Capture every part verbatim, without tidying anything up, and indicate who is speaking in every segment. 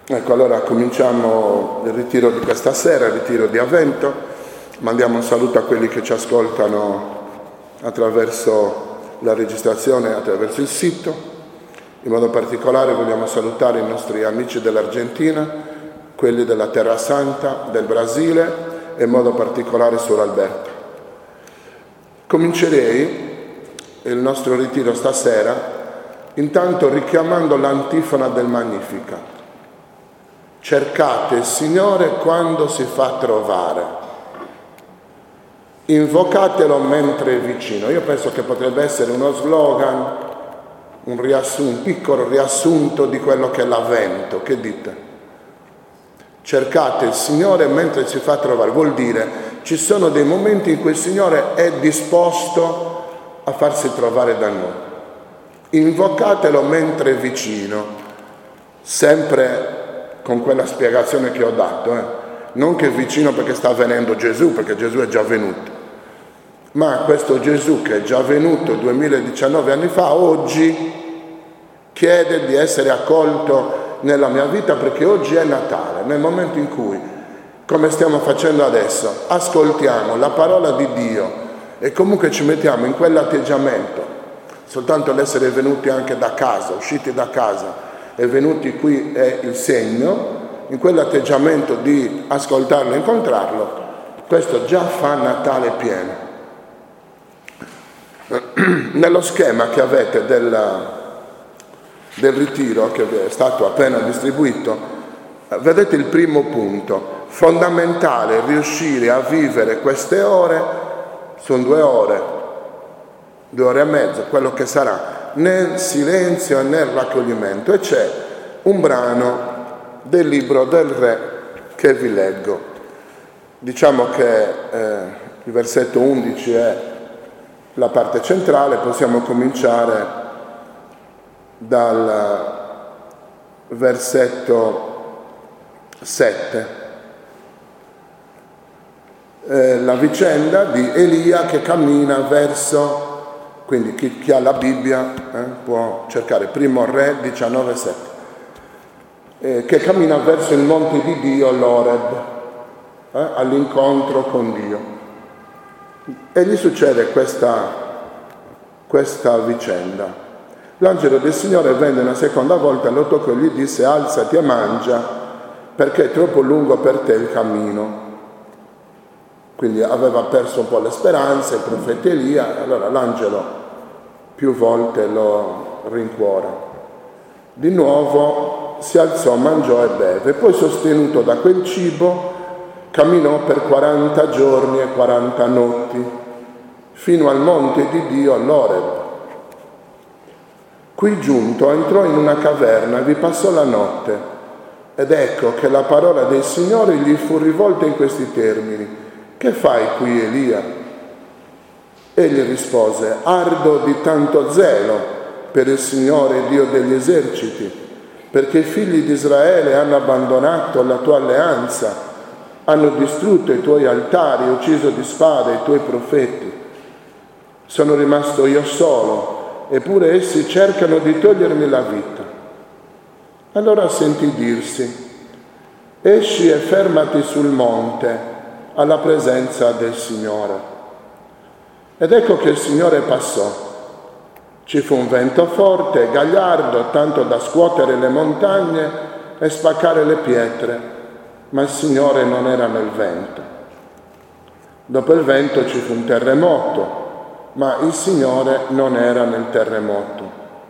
Speaker 1: Ecco, allora cominciamo il ritiro di questa sera, il ritiro di Avvento. Mandiamo un saluto a quelli che ci ascoltano attraverso la registrazione, attraverso il sito. In modo particolare vogliamo salutare i nostri amici dell'Argentina, quelli della Terra Santa, del Brasile e in modo particolare Suor Alberta. Comincerei il nostro ritiro stasera intanto richiamando l'antifona del Magnificat. Cercate il Signore quando si fa trovare, invocatelo mentre è vicino. Io penso che potrebbe essere uno slogan, un, riassunto, un piccolo riassunto di quello che è l'Avvento. Che dite? Cercate il Signore mentre si fa trovare, vuol dire ci sono dei momenti in cui il Signore è disposto a farsi trovare da noi. Invocatelo mentre è vicino, sempre con quella spiegazione che ho dato, eh? Non che è vicino perché sta venendo Gesù, perché Gesù è già venuto, ma questo Gesù che è già venuto duemiladiciannove anni fa, oggi chiede di essere accolto nella mia vita, perché oggi è Natale, nel momento in cui, come stiamo facendo adesso, ascoltiamo la parola di Dio e comunque ci mettiamo in quell'atteggiamento, soltanto l'essere venuti anche da casa, usciti da casa e venuti qui è il segno, in quell'atteggiamento di ascoltarlo e incontrarlo, questo già fa Natale pieno. Nello schema che avete del, del ritiro, che è stato appena distribuito, vedete il primo punto, fondamentale riuscire a vivere queste ore, sono due ore, due ore e mezza, quello che sarà, nel silenzio e nel raccoglimento. E c'è un brano del libro del Re che vi leggo. Diciamo che eh, il versetto undici è la parte centrale, possiamo cominciare dal versetto sette. Eh, la vicenda di Elia che cammina verso, quindi chi, chi ha la Bibbia eh, può cercare Primo Re diciannove sette, eh, che cammina verso il monte di Dio, l'Oreb, eh, all'incontro con Dio. E gli succede questa, questa vicenda. L'angelo del Signore venne una seconda volta, lo toccò e gli disse: alzati e mangia, perché è troppo lungo per te il cammino. Quindi aveva perso un po' le speranze il profeta Elia, allora l'angelo più volte lo rincuora. Di nuovo si alzò, mangiò e beve, poi sostenuto da quel cibo camminò per quaranta giorni e quaranta notti fino al monte di Dio, all'Oreb. Qui giunto entrò in una caverna e vi passò la notte, ed ecco che la parola del Signore gli fu rivolta in questi termini: che fai qui, Elia? Egli rispose: ardo di tanto zelo per il Signore Dio degli eserciti, perché i figli di Israele hanno abbandonato la tua alleanza, hanno distrutto i tuoi altari, ucciso di spada i tuoi profeti. Sono rimasto io solo, eppure essi cercano di togliermi la vita. Allora sentì dirsi: esci e fermati sul monte alla presenza del Signore. Ed ecco che il Signore passò. Ci fu un vento forte e gagliardo, tanto da scuotere le montagne e spaccare le pietre, ma il Signore non era nel vento. Dopo il vento ci fu un terremoto, ma il Signore non era nel terremoto.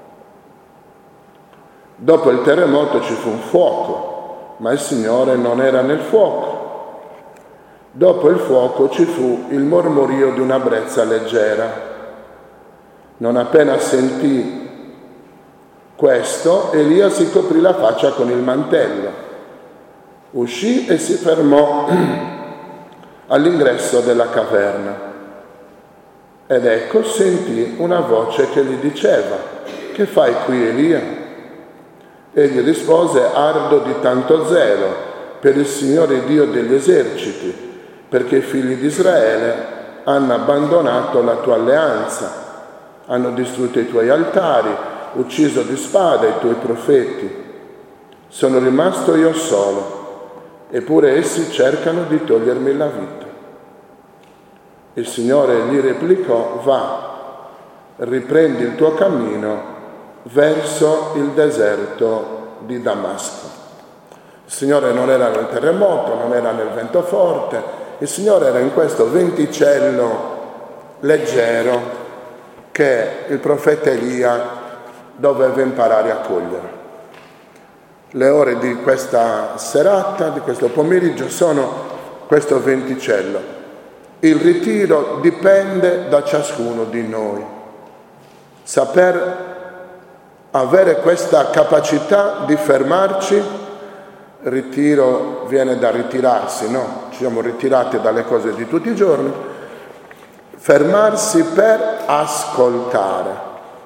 Speaker 1: Dopo il terremoto ci fu un fuoco, ma il Signore non era nel fuoco. Dopo il fuoco ci fu il mormorio di una brezza leggera. Non appena sentì questo, Elia si coprì la faccia con il mantello, uscì e si fermò all'ingresso della caverna. Ed ecco sentì una voce che gli diceva: che fai qui, Elia? Egli rispose: ardo di tanto zelo per il Signore Dio degli eserciti, perché i figli di Israele hanno abbandonato la tua alleanza, hanno distrutto i tuoi altari, ucciso di spada i tuoi profeti. Sono rimasto io solo, eppure essi cercano di togliermi la vita. Il Signore gli replicò: va, riprendi il tuo cammino verso il deserto di Damasco. Il Signore non era nel terremoto, non era nel vento forte, il Signore era in questo venticello leggero che il profeta Elia doveva imparare a cogliere. Le ore di questa serata, di questo pomeriggio, sono questo venticello. Il ritiro dipende da ciascuno di noi. Saper avere questa capacità di fermarci, ritiro viene da ritirarsi, no? Ci siamo ritirati dalle cose di tutti i giorni. Fermarsi per ascoltare,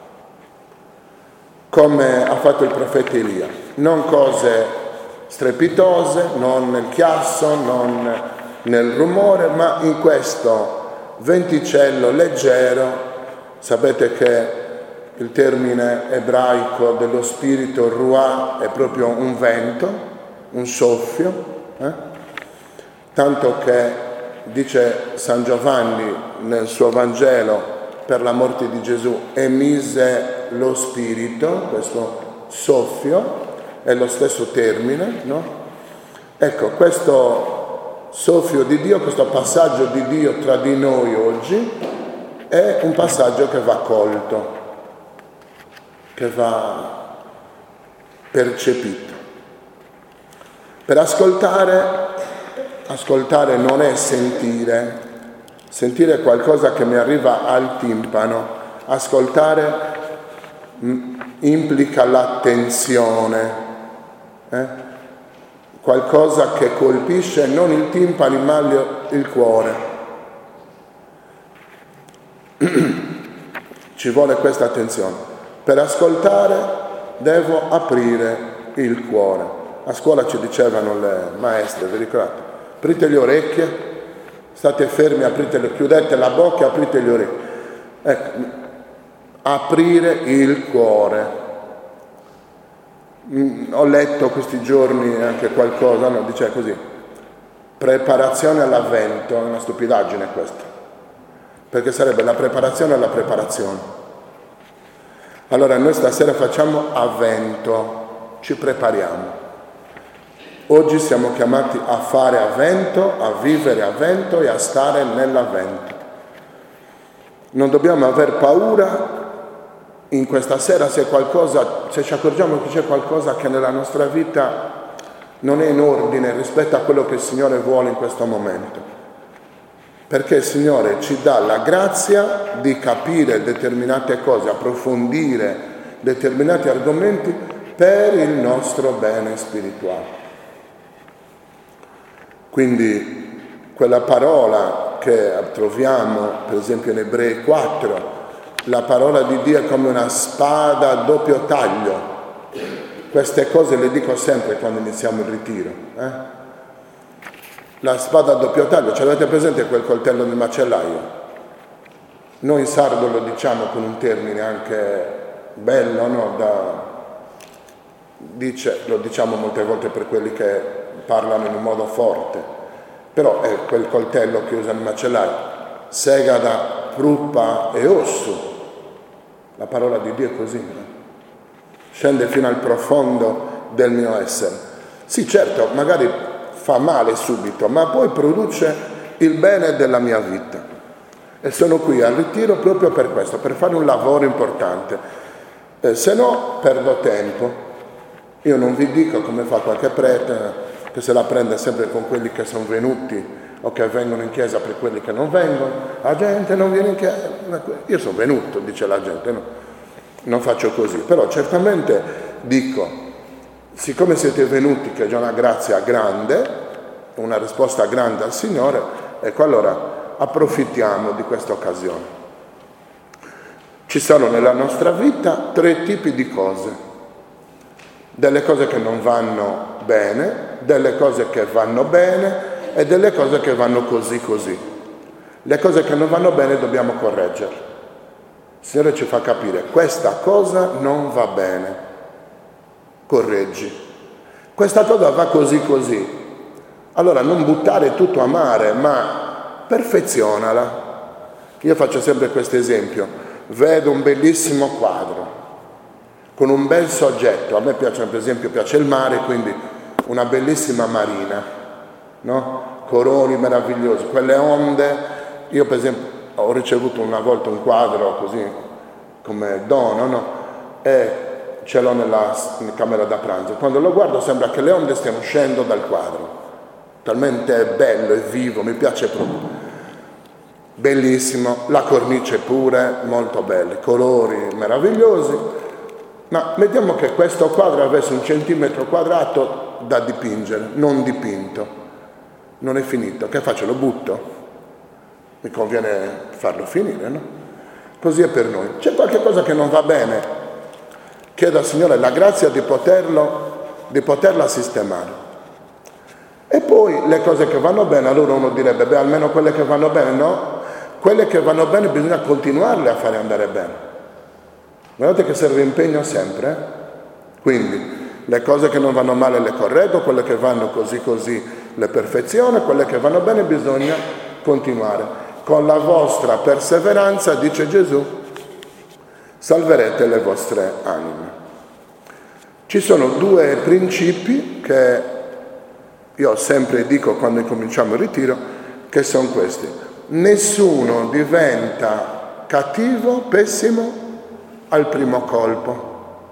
Speaker 1: come ha fatto il profeta Elia. Non cose strepitose, non nel chiasso, non nel rumore, ma in questo venticello leggero. Sapete che il termine ebraico dello spirito ruah è proprio un vento, un soffio, eh? Tanto che dice San Giovanni nel suo Vangelo per la morte di Gesù, emise lo spirito, questo soffio, è lo stesso termine, no? Ecco, questo soffio di Dio, questo passaggio di Dio tra di noi oggi è un passaggio che va colto, che va percepito. Per ascoltare, ascoltare non è sentire, sentire è qualcosa che mi arriva al timpano, ascoltare m, implica l'attenzione, eh? Qualcosa che colpisce non il timpano ma il cuore. Ci vuole questa attenzione. Per ascoltare devo aprire il cuore. A scuola ci dicevano le maestre, vi ricordate? Aprite le orecchie, state fermi, aprite le, chiudete la bocca e aprite le orecchie. Ecco, aprire il cuore. Mm, ho letto questi giorni anche qualcosa, no, dice così, preparazione all'avvento, è una stupidaggine questa, perché sarebbe la preparazione alla preparazione. Allora noi stasera facciamo avvento, ci prepariamo. Oggi siamo chiamati a fare avvento, a vivere avvento e a stare nell'avvento. Non dobbiamo aver paura in questa sera se qualcosa, se ci accorgiamo che c'è qualcosa che nella nostra vita non è in ordine rispetto a quello che il Signore vuole in questo momento. Perché il Signore ci dà la grazia di capire determinate cose, approfondire determinati argomenti per il nostro bene spirituale. Quindi quella parola che troviamo per esempio in Ebrei quattro, la parola di Dio è come una spada a doppio taglio. Queste cose le dico sempre quando iniziamo il ritiro. Eh? La spada a doppio taglio, ce l'avete presente quel coltello del macellaio? Noi in sardo lo diciamo con un termine anche bello, no? Da, dice, lo diciamo molte volte per quelli che parlano in un modo forte, però è quel coltello che usa il macellaio, sega da fruppa e osso. La parola di Dio è così, no? Scende fino al profondo del mio essere. Sì, certo, magari fa male subito, ma poi produce il bene della mia vita. E sono qui al ritiro proprio per questo, per fare un lavoro importante. Eh, se no, perdo tempo. Io non vi dico come fa qualche prete, che se la prende sempre con quelli che sono venuti o che vengono in chiesa per quelli che non vengono. La gente non viene in chiesa. Io sono venuto, dice la gente, no? Non faccio così. Però certamente dico, siccome siete venuti, che è già una grazia grande, una risposta grande al Signore, ecco allora approfittiamo di questa occasione. Ci sono nella nostra vita tre tipi di cose. Delle cose che non vanno bene, delle cose che vanno bene e delle cose che vanno così così. Le cose che non vanno bene dobbiamo correggerle. Il Signore ci fa capire, questa cosa non va bene, correggi. questa cosa va così così. Allora non buttare tutto a mare, ma perfezionala. Io faccio sempre questo esempio. Vedo un bellissimo quadro con un bel soggetto. A me piace, per esempio, piace il mare, quindi una bellissima marina, no? Coroni meravigliosi, quelle onde. Io per esempio ho ricevuto una volta un quadro così come dono, no? E ce l'ho nella, nella camera da pranzo. Quando lo guardo sembra che le onde stiano uscendo dal quadro, talmente è bello e vivo, mi piace proprio. Bellissimo, la cornice pure, molto bella, colori meravigliosi. Ma mettiamo che questo quadro avesse un centimetro quadrato da dipingere, non dipinto. Non è finito, che faccio? Lo butto? Mi conviene farlo finire, no? Così è per noi. C'è qualche cosa che non va bene, chiedo al Signore la grazia di poterlo, di poterla sistemare. E poi le cose che vanno bene, allora uno direbbe, beh, almeno quelle che vanno bene, no? Quelle che vanno bene bisogna continuarle a fare andare bene. Guardate che serve impegno sempre, eh? Quindi le cose che non vanno male le correggo, quelle che vanno così così le perfeziono, quelle che vanno bene bisogna continuare. Con la vostra perseveranza, dice Gesù, salverete le vostre anime. Ci sono due principi che io sempre dico quando incominciamo il ritiro, che sono questi. Nessuno diventa cattivo, pessimo al primo colpo.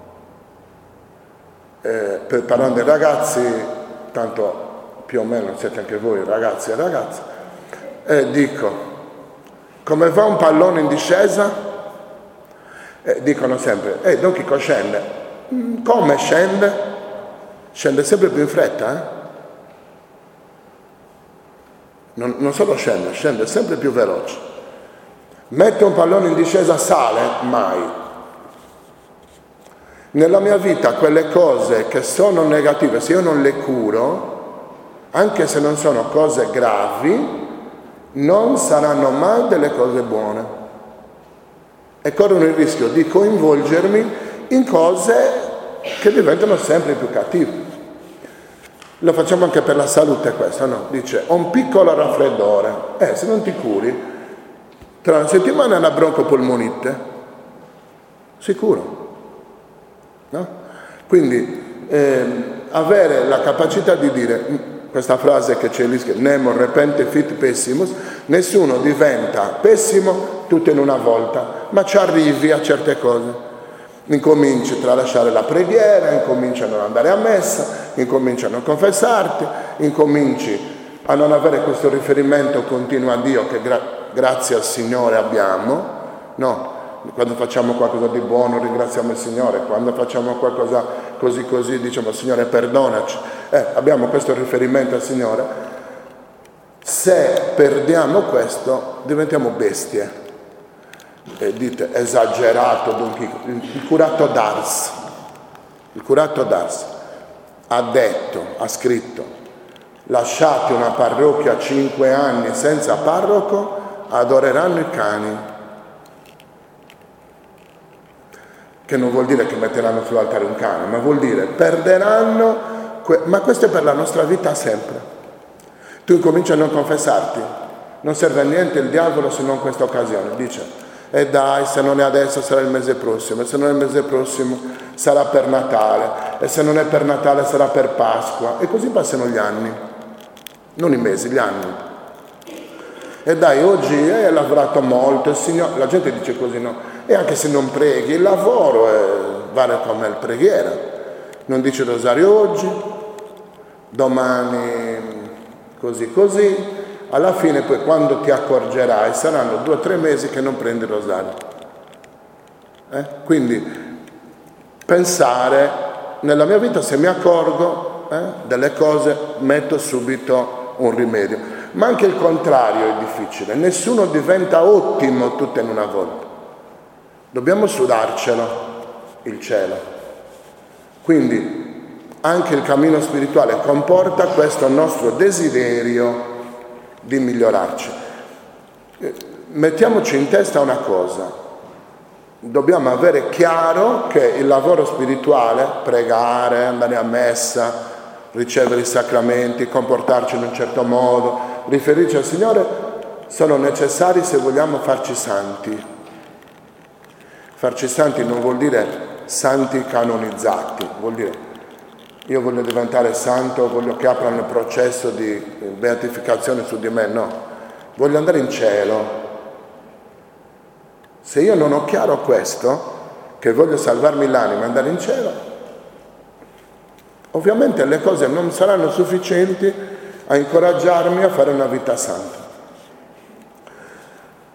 Speaker 1: Eh, per parlare dei ragazzi, tanto più o meno siete anche voi ragazzi e ragazze, eh, dico, come va un pallone in discesa? Eh, dicono sempre, eh, Don Chico scende. Mm, come scende? Scende sempre più in fretta, eh? Non, non solo scende, scende sempre più veloce. Mette un pallone in discesa, sale? Mai. Nella mia vita quelle cose che sono negative, se io non le curo, anche se non sono cose gravi, non saranno mai delle cose buone e corrono il rischio di coinvolgermi in cose che diventano sempre più cattive. Lo facciamo anche per la salute questo, no? Dice, ho un piccolo raffreddore, eh, se non ti curi, tra una settimana è una broncopolmonite, sicuro, no? Quindi eh, avere la capacità di dire, questa frase che c'è lì, nemo repente fit pessimus, nessuno diventa pessimo tutto in una volta, ma ci arrivi a certe cose. Incominci a tralasciare la preghiera, incominci a non andare a messa, incominci a non confessarti, incominci a non avere questo riferimento continuo a Dio che gra- grazie al Signore abbiamo, no? Quando facciamo qualcosa di buono ringraziamo il Signore, quando facciamo qualcosa così così diciamo Signore perdonaci, eh, abbiamo questo riferimento al Signore. Se perdiamo questo diventiamo bestie, e dite esagerato, Don Chico. Il curato d'Ars, il curato d'Ars ha detto, ha scritto, lasciate una parrocchia cinque anni senza parroco, adoreranno i cani. Che non vuol dire che metteranno sull'altare un cane, ma vuol dire perderanno, que- ma questo è per la nostra vita sempre. Tu incominci a non confessarti, non serve a niente il diavolo se non in questa occasione, dice, e eh dai, se non è adesso sarà il mese prossimo, e se non è il mese prossimo sarà per Natale, e se non è per Natale sarà per Pasqua, e così passano gli anni, non i mesi, gli anni. E dai, oggi hai lavorato molto, il Signore, la gente dice così, no? E anche se non preghi, il lavoro è, vale come il preghiera. Non dici il rosario oggi, domani così così, alla fine poi quando ti accorgerai saranno due o tre mesi che non prendi il rosario. Eh? Quindi pensare, nella mia vita se mi accorgo eh, delle cose metto subito un rimedio. Ma anche il contrario è difficile, nessuno diventa ottimo tutto in una volta. Dobbiamo sudarcelo, il cielo. Quindi anche il cammino spirituale comporta questo nostro desiderio di migliorarci. Mettiamoci in testa una cosa, dobbiamo avere chiaro che il lavoro spirituale, pregare, andare a messa, ricevere i sacramenti, comportarci in un certo modo, riferirci al Signore, sono necessari se vogliamo farci santi. Farci santi non vuol dire santi canonizzati, vuol dire io voglio diventare santo, voglio che aprano il processo di beatificazione su di me, no, voglio andare in cielo. Se io non ho chiaro questo, che voglio salvarmi l'anima e andare in cielo, ovviamente le cose non saranno sufficienti a incoraggiarmi a fare una vita santa.